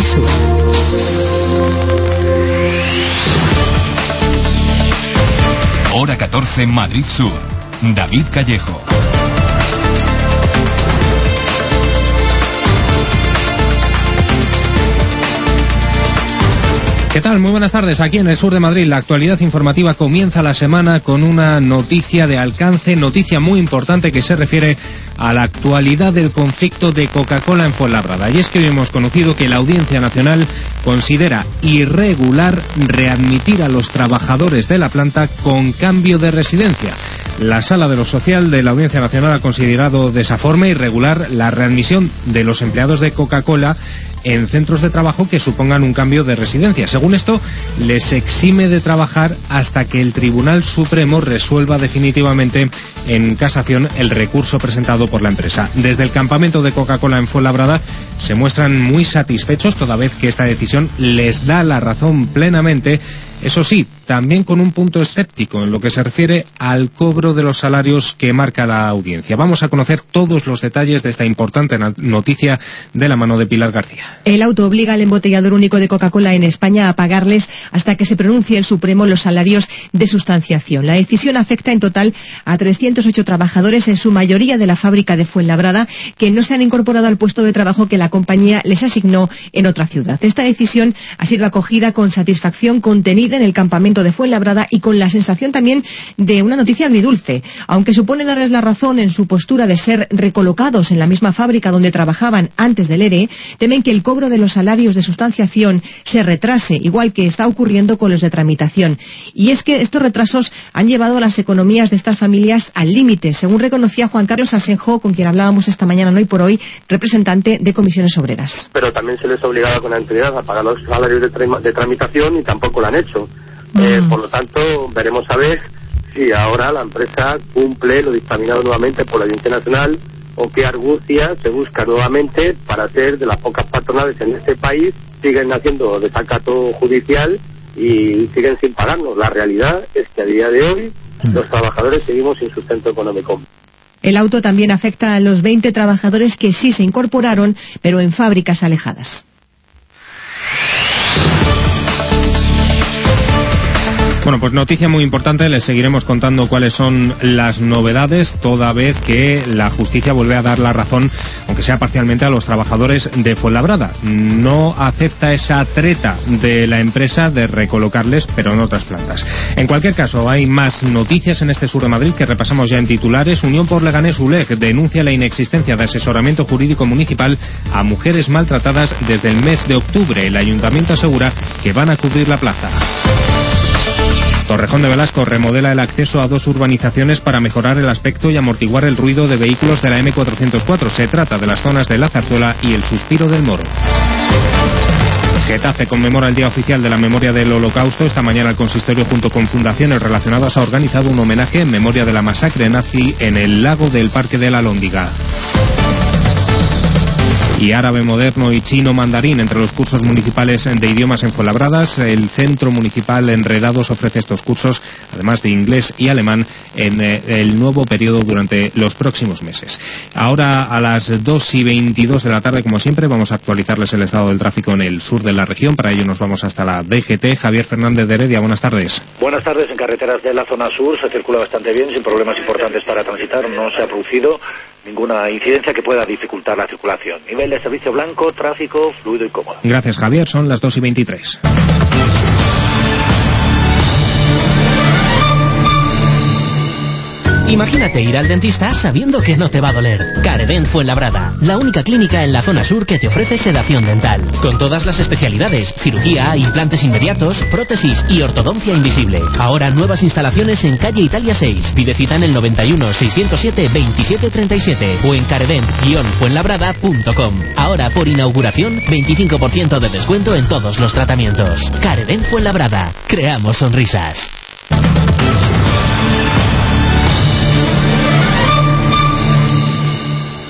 Sur. Hora 14, Madrid Sur. David Callejo. ¿Qué tal? Muy buenas tardes. Aquí en el sur de Madrid, la actualidad informativa comienza la semana con una noticia de alcance, noticia muy importante que se refiere a la actualidad del conflicto de Coca-Cola en Fuenlabrada. Y es que hoy hemos conocido que la Audiencia Nacional considera irregular readmitir a los trabajadores de la planta con cambio de residencia. La Sala de lo Social de la Audiencia Nacional ha considerado de esa forma irregular la readmisión de los empleados de Coca-Cola en centros de trabajo que supongan un cambio de residencia. Según esto, les exime de trabajar hasta que el Tribunal Supremo resuelva definitivamente en casación el recurso presentado por la empresa. Desde el campamento de Coca-Cola en Fuenlabrada se muestran muy satisfechos toda vez que esta decisión les da la razón plenamente. Eso sí, también con un punto escéptico en lo que se refiere al cobro de los salarios que marca la audiencia. Vamos a conocer todos los detalles de esta importante noticia de la mano de Pilar García. El auto obliga al embotellador único de Coca-Cola en España a pagarles hasta que se pronuncie el Supremo los salarios de sustanciación. La decisión afecta en total a 308 trabajadores, en su mayoría de la fábrica de Fuenlabrada, que no se han incorporado al puesto de trabajo que la compañía les asignó en otra ciudad. Esta decisión ha sido acogida con satisfacción contenida en el campamento de Fuenlabrada y con la sensación también de una noticia agridulce. Aunque supone darles la razón en su postura de ser recolocados en la misma fábrica donde trabajaban antes del ERE, temen que el cobro de los salarios de sustanciación se retrase, igual que está ocurriendo con los de tramitación. Y es que estos retrasos han llevado a las economías de estas familias al límite, según reconocía Juan Carlos Asenjo, con quien hablábamos esta mañana en Hoy por Hoy, representante de Comisiones Obreras. Pero también se les obligaba con anterioridad a pagar los salarios de tramitación y tampoco lo han hecho. Por lo tanto, veremos a ver si ahora la empresa cumple lo dictaminado nuevamente por la Audiencia Nacional o qué argucia se busca nuevamente para ser de las pocas patronales en este país. Siguen haciendo desacato judicial y siguen sin pagarnos. La realidad es que a día de hoy los trabajadores seguimos sin sustento económico. El auto también afecta a los 20 trabajadores que sí se incorporaron, pero en fábricas alejadas. Bueno, pues noticia muy importante, les seguiremos contando cuáles son las novedades, toda vez que la justicia vuelve a dar la razón, aunque sea parcialmente, a los trabajadores de Fuenlabrada. No acepta esa treta de la empresa de recolocarles, pero en otras plantas. En cualquier caso, hay más noticias en este sur de Madrid que repasamos ya en titulares. Unión por Leganés ULEG denuncia la inexistencia de asesoramiento jurídico municipal a mujeres maltratadas desde el mes de octubre. El ayuntamiento asegura que van a cubrir la plaza. Torrejón de Velasco remodela el acceso a 2 urbanizaciones para mejorar el aspecto y amortiguar el ruido de vehículos de la M404. Se trata de las zonas de La Zarzuela y el Suspiro del Moro. Getafe conmemora el Día Oficial de la Memoria del Holocausto. Esta mañana el consistorio, junto con fundaciones relacionadas, ha organizado un homenaje en memoria de la masacre nazi en el lago del Parque de la Alhóndiga. Y árabe moderno y chino mandarín entre los cursos municipales de idiomas en Fuenlabradas. El Centro Municipal Enredados ofrece estos cursos, además de inglés y alemán, en el nuevo periodo durante los próximos meses. Ahora, a las 2:22 de la tarde, como siempre, vamos a actualizarles el estado del tráfico en el sur de la región. Para ello nos vamos hasta la DGT. Javier Fernández de Heredia, buenas tardes. Buenas tardes. En carreteras de la zona sur se circula bastante bien, sin problemas importantes para transitar. No se ha producido ninguna incidencia que pueda dificultar la circulación. Nivel de servicio blanco, tráfico fluido y cómodo. Gracias, Javier. Son las 2:23. Imagínate ir al dentista sabiendo que no te va a doler. Caredent Fuenlabrada, la única clínica en la zona sur que te ofrece sedación dental. Con todas las especialidades, cirugía, implantes inmediatos, prótesis y ortodoncia invisible. Ahora nuevas instalaciones en calle Italia 6. Pide cita en el 91 607 2737 o en caredent-fuenlabrada.com. Ahora por inauguración, 25% de descuento en todos los tratamientos. Caredent Fuenlabrada. Creamos sonrisas.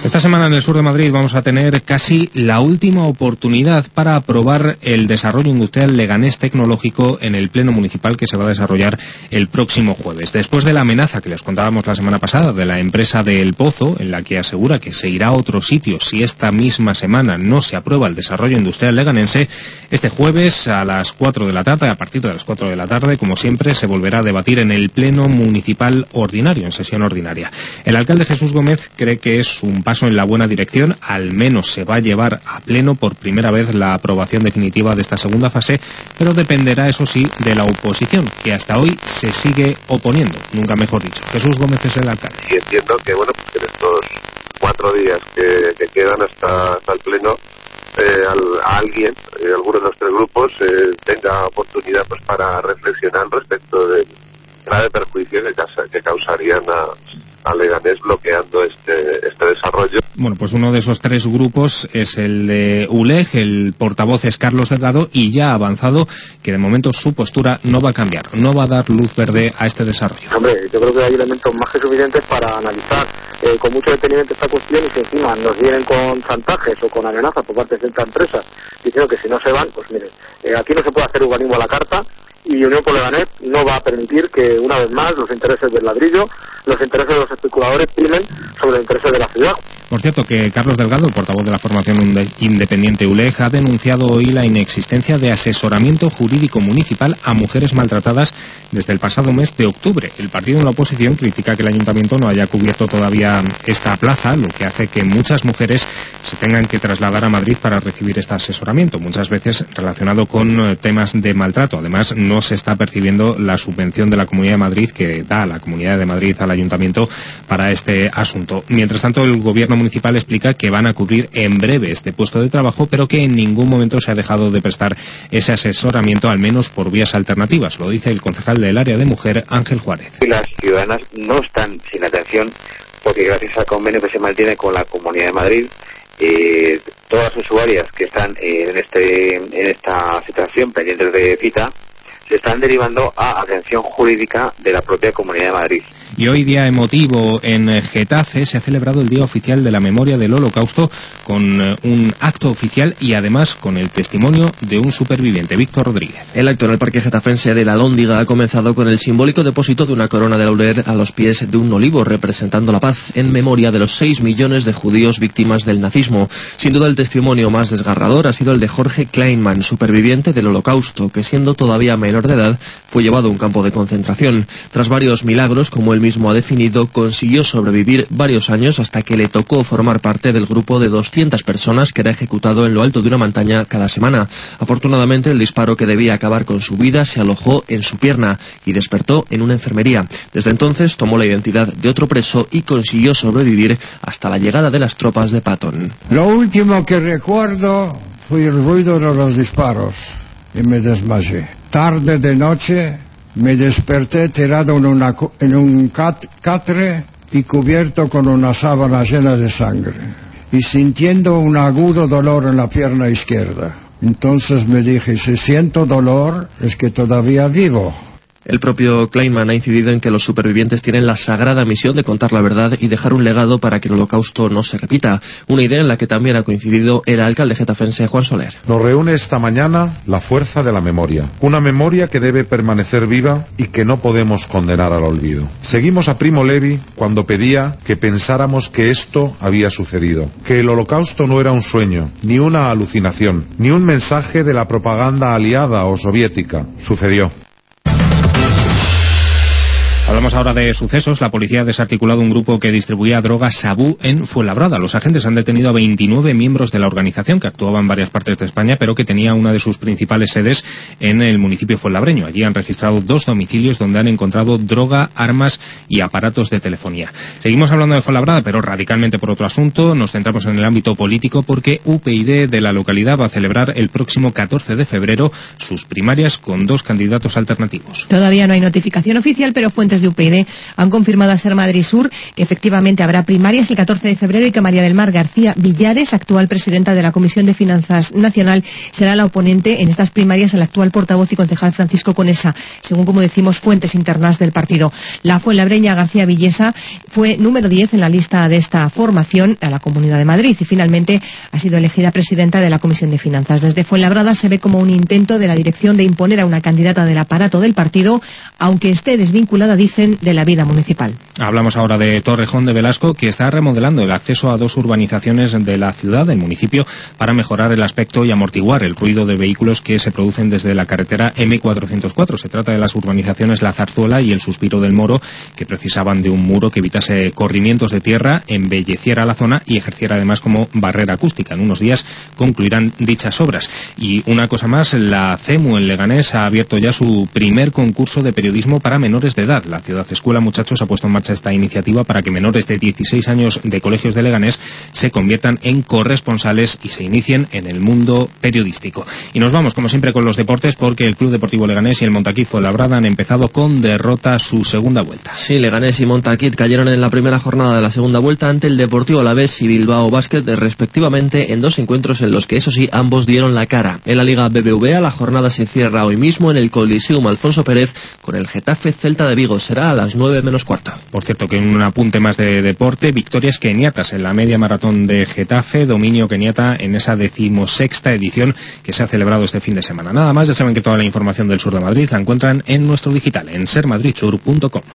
Esta semana en el sur de Madrid vamos a tener casi la última oportunidad para aprobar el desarrollo industrial Leganés Tecnológico en el Pleno Municipal que se va a desarrollar el próximo jueves. Después de la amenaza que les contábamos la semana pasada de la empresa de El Pozo, en la que asegura que se irá a otro sitio si esta misma semana no se aprueba el desarrollo industrial leganense, este jueves a las 4 de la tarde, a partir de las 4 de la tarde, como siempre, se volverá a debatir en el Pleno Municipal ordinario, en sesión ordinaria. El alcalde Jesús Gómez cree que es un paso en la buena dirección, al menos se va a llevar a pleno por primera vez la aprobación definitiva de esta segunda fase, pero dependerá, eso sí, de la oposición, que hasta hoy se sigue oponiendo, nunca mejor dicho. Jesús Gómez es el alcalde. Y entiendo que, bueno, pues en estos 4 días que quedan hasta el pleno, alguien, alguno de los 3 grupos, tenga oportunidad pues para reflexionar respecto del grave perjuicio que causarían a Leganés bloqueando este desarrollo. Bueno, pues uno de esos 3 grupos es el de ULEG, el portavoz es Carlos Delgado, y ya ha avanzado que de momento su postura no va a cambiar, no va a dar luz verde a este desarrollo. Hombre, yo creo que hay elementos más que suficientes para analizar con mucho detenimiento esta cuestión, y si encima nos vienen con chantajes o con amenazas por parte de esta empresa diciendo que si no se van, pues miren, aquí no se puede hacer urbanismo a la carta, y Unión por Leganés no va a permitir que una vez más los intereses del ladrillo, los intereses de los especuladores primen sobre los intereses de la ciudad. Por cierto, que Carlos Delgado, el portavoz de la formación independiente ULEG, ha denunciado hoy la inexistencia de asesoramiento jurídico municipal a mujeres maltratadas desde el pasado mes de octubre. El partido en la oposición critica que el ayuntamiento no haya cubierto todavía esta plaza, lo que hace que muchas mujeres se tengan que trasladar a Madrid para recibir este asesoramiento, muchas veces relacionado con temas de maltrato. Además, no se está percibiendo la subvención de la Comunidad de Madrid que da la Comunidad de Madrid al ayuntamiento para este asunto. Mientras tanto, el gobierno municipal explica que van a cubrir en breve este puesto de trabajo, pero que en ningún momento se ha dejado de prestar ese asesoramiento, al menos por vías alternativas. Lo dice el concejal del área de mujer, Ángel Juárez. Las ciudadanas no están sin atención porque gracias al convenio que se mantiene con la Comunidad de Madrid, todas las usuarias que están en esta situación pendientes de cita se están derivando a atención jurídica de la propia Comunidad de Madrid. Y hoy, día emotivo en Getafe, se ha celebrado el Día Oficial de la Memoria del Holocausto con un acto oficial y además con el testimonio de un superviviente, Víctor Rodríguez. El acto en el Parque Getafense de la Alhóndiga ha comenzado con el simbólico depósito de una corona de laurel a los pies de un olivo representando la paz en memoria de los 6 millones de judíos víctimas del nazismo. Sin duda el testimonio más desgarrador ha sido el de Jorge Kleinman, superviviente del Holocausto, que siendo todavía menor de edad fue llevado a un campo de concentración. Tras varios milagros, como él mismo ha definido, consiguió sobrevivir varios años hasta que le tocó formar parte del grupo de 200 personas que era ejecutado en lo alto de una montaña cada semana. Afortunadamente, el disparo que debía acabar con su vida se alojó en su pierna y despertó en una enfermería. Desde entonces tomó la identidad de otro preso y consiguió sobrevivir hasta la llegada de las tropas de Patton. Lo último que recuerdo fue el ruido de los disparos y me desmayé. Tarde de noche me desperté tirado en un catre y cubierto con una sábana llena de sangre y sintiendo un agudo dolor en la pierna izquierda. Entonces me dije, si siento dolor es que todavía vivo. El propio Kleinman ha incidido en que los supervivientes tienen la sagrada misión de contar la verdad y dejar un legado para que el Holocausto no se repita. Una idea en la que también ha coincidido el alcalde getafense Juan Soler. Nos reúne esta mañana la fuerza de la memoria. Una memoria que debe permanecer viva y que no podemos condenar al olvido. Seguimos a Primo Levi cuando pedía que pensáramos que esto había sucedido. Que el Holocausto no era un sueño, ni una alucinación, ni un mensaje de la propaganda aliada o soviética. Sucedió. Hablamos ahora de sucesos. La policía ha desarticulado un grupo que distribuía droga Sabú en Fuenlabrada. Los agentes han detenido a 29 miembros de la organización que actuaba en varias partes de España, pero que tenía una de sus principales sedes en el municipio fuenlabreño. Allí han registrado 2 domicilios donde han encontrado droga, armas y aparatos de telefonía. Seguimos hablando de Fuenlabrada, pero radicalmente por otro asunto. Nos centramos en el ámbito político porque UPyD de la localidad va a celebrar el próximo 14 de febrero sus primarias con 2 candidatos alternativos. Todavía no hay notificación oficial, pero fuentes dirigentes de UPyD han confirmado a Ser Madrid Sur que efectivamente habrá primarias el 14 de febrero y que María del Mar García Villares, actual presidenta de la Comisión de Finanzas Nacional, será la oponente en estas primarias al actual portavoz y concejal Francisco Conesa, según, como decimos, fuentes internas del partido. La fuenlabreña García Villesa fue número 10 en la lista de esta formación a la Comunidad de Madrid y finalmente ha sido elegida presidenta de la Comisión de Finanzas. Desde Fuenlabrada se ve como un intento de la dirección de imponer a una candidata del aparato del partido, aunque esté desvinculada, dicen, de la vida municipal. Hablamos ahora de Torrejón de Velasco, que está remodelando el acceso a 2 urbanizaciones de la ciudad, del municipio, para mejorar el aspecto y amortiguar el ruido de vehículos que se producen desde la carretera M404. Se trata de las urbanizaciones La Zarzuela y El Suspiro del Moro, que precisaban de un muro que evitase corrimientos de tierra, embelleciera la zona y ejerciera además como barrera acústica. En unos días concluirán dichas obras. Y una cosa más, la CEMU en Leganés ha abierto ya su primer concurso de periodismo para menores de edad. La Ciudad Escuela, muchachos, ha puesto en marcha esta iniciativa para que menores de 16 años de colegios de Leganés se conviertan en corresponsales y se inicien en el mundo periodístico. Y nos vamos, como siempre, con los deportes, porque el Club Deportivo Leganés y el Montaquit Fuenlabrada han empezado con derrota su segunda vuelta. Sí, Leganés y Montaquit cayeron en la primera jornada de la segunda vuelta ante el Deportivo Alavés y Bilbao Basket, respectivamente, en 2 encuentros en los que, eso sí, ambos dieron la cara. En la Liga BBVA la jornada se cierra hoy mismo en el Coliseum Alfonso Pérez con el Getafe Celta de Vigo. Será a las 9 menos cuarto. Por cierto, que un apunte más de deporte, victorias keniatas en la media maratón de Getafe, dominio keniata en esa 16ª edición que se ha celebrado este fin de semana. Nada más, ya saben que toda la información del sur de Madrid la encuentran en nuestro digital, en sermadridsur.com.